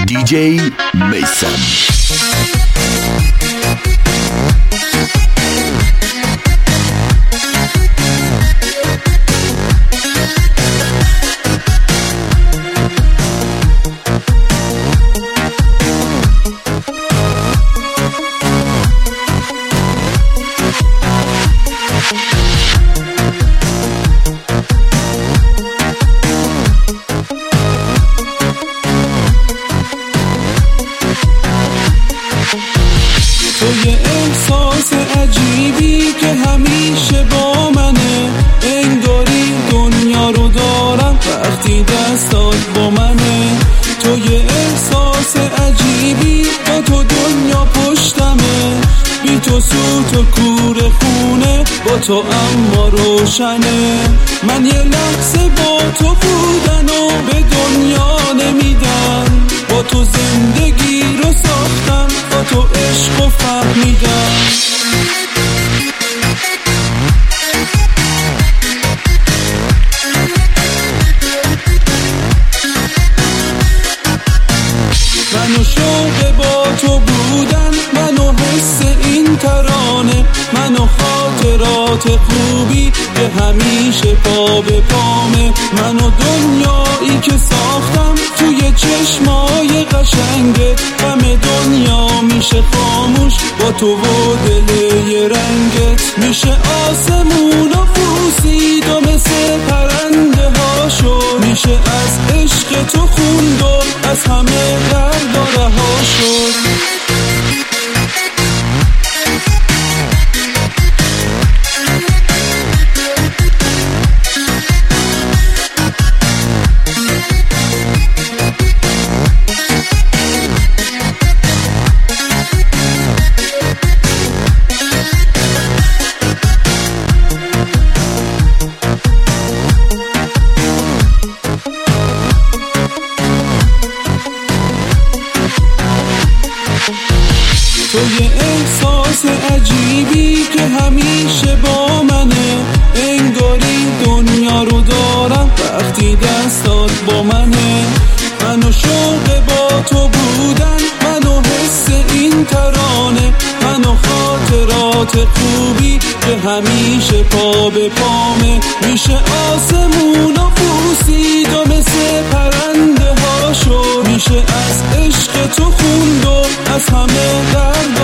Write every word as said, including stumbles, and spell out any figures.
دی جی میثم. تو یه احساس عجیبی که همیشه با منه، انگاری دنیا رو دارم وقتی دستات با منه. تو یه احساس عجیبی، با تو دنیا پشتمه، بی تو سوت و کور خونه، با تو اما روشنه. من یه لحظه با تو بودن و به دنیا نمیدن، با تو زندگی رو ساختم، با تو عشق و فهمیدم. من و شوق با تو بودن، من و حس این ترانه، من و خاطرات خوبی که همیشه پا به پامه. من و دنیایی که ساختم توی چشمای قشنگه، غم دنیا میشه خاموش با تو و دل رنگت. میشه آسمون و پوسید و مثل پرنده ها شد، میشه از عشق تو خوند و از همه درد و رها شد. تو یه احساس عجیبی که همیشه با منه، انگاری دنیا رو دارم وقتی دستات با منه. من و شوق با تو بودن، من و حس این ترانه، من و خاطرات خوبی که همیشه پا به پامه. میشه آسمون و پوسید و مثل پرنده ها شد، میشه از عشق تو خوند و از همه درد